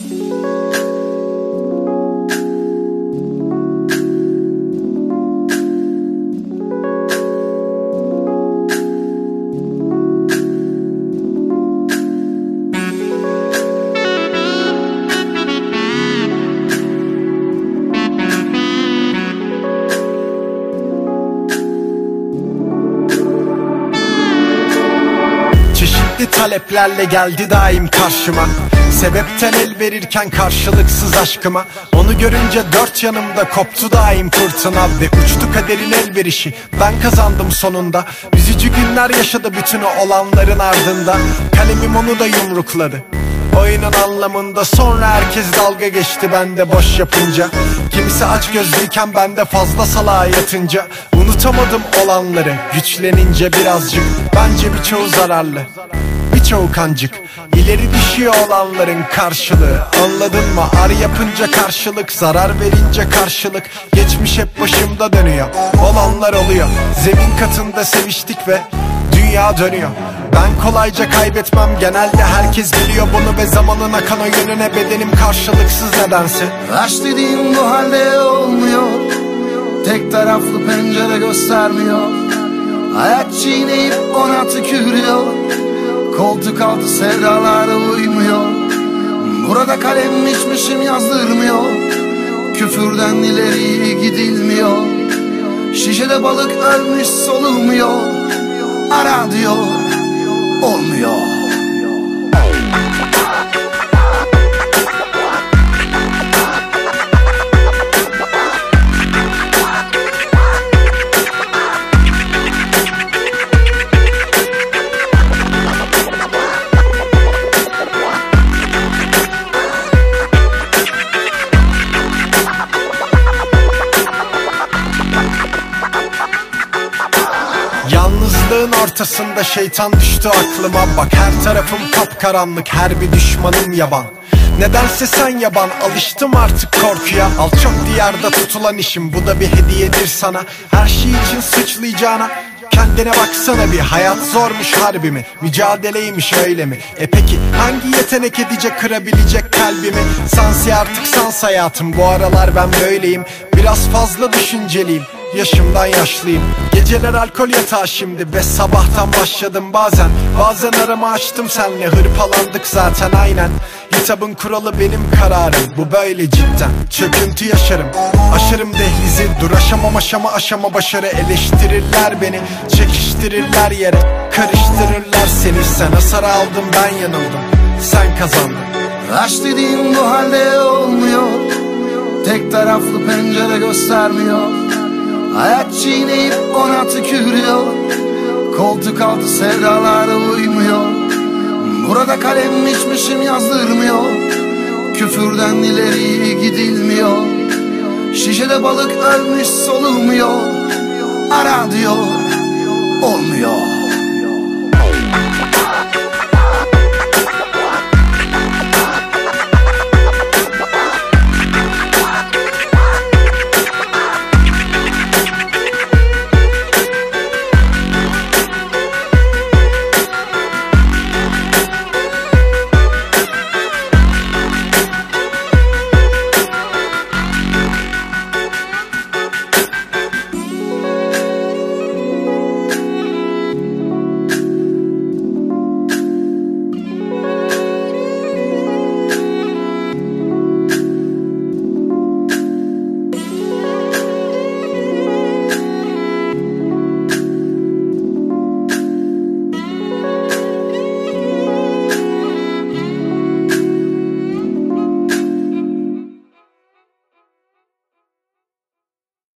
Taleplerle geldi daim karşıma, sebepten el verirken karşılıksız aşkıma. Onu görünce dört yanımda koptu daim fırtına ve uçtu kaderin elverişi, ben kazandım sonunda. Üzücü günler yaşadı bütün o olanların ardında. Kalemim onu da yumrukladı oyunun anlamında. Sonra herkes dalga geçti bende boş yapınca. Kimisi aç gözlüyken ben de fazla salağa yatınca. Unutamadım olanları güçlenince birazcık. Bence birçoğu zararlı, birçoğu kancık. İleri düşüyor olanların karşılığı, anladın mı? Ar yapınca karşılık, zarar verince karşılık. Geçmiş hep başımda dönüyor, olanlar oluyor. Zemin katında seviştik ve dünya dönüyor. Ben kolayca kaybetmem, genelde herkes biliyor bunu. Ve zamanın akan o yönüne bedenim karşılıksız nedense. Aşk dediğim bu halde olmuyor, tek taraflı pencere göstermiyor. Hayat çiğneyip ona tükürüyor, koltuk altı sevdalara uymuyor. Burada kalem içmişim yazdırmıyor, küfürden ileri gidilmiyor. Şişede balık ölmüş solumuyor, ara diyor olmuyor. Yalnızlığın ortasında şeytan düştü aklıma. Bak her tarafım kapkaranlık, her bir düşmanım yaban. Nedense sen yaban, alıştım artık korkuya. Al çok diyarda tutulan işim, bu da bir hediyedir sana. Her şey için sıçlayacağına kendine baksana bir. Hayat zormuş harbi mi? Mücadeleymiş öyle mi? Peki hangi yetenek edecek, kırabilecek kalbimi? Sansi artık sans hayatım, bu aralar ben böyleyim. Biraz fazla düşünceliyim, yaşımdan yaşlıyım. Geceler alkol yatağı şimdi ve sabahtan başladım bazen. Bazen aramı açtım senle, hırpalandık zaten aynen. Hitabın kuralı benim kararım, bu böyle cidden. Çöküntü yaşarım, aşarım dehlizi. Dur aşama başarı. Eleştirirler beni, çekiştirirler yere, karıştırırlar seni. Sen hasar aldın, ben yanıldım, sen kazandın. Aşk dediğim bu halde olmuyor, tek taraflı pencere göstermiyor. Hayat çiğneyip ona tükürüyor, koltuk altı sevdalara uymuyor. Burada kalem içmişim yazdırmıyor, küfürden ileri gidilmiyor. Şişede balık ölmüş solumuyor, ara diyor olmuyor.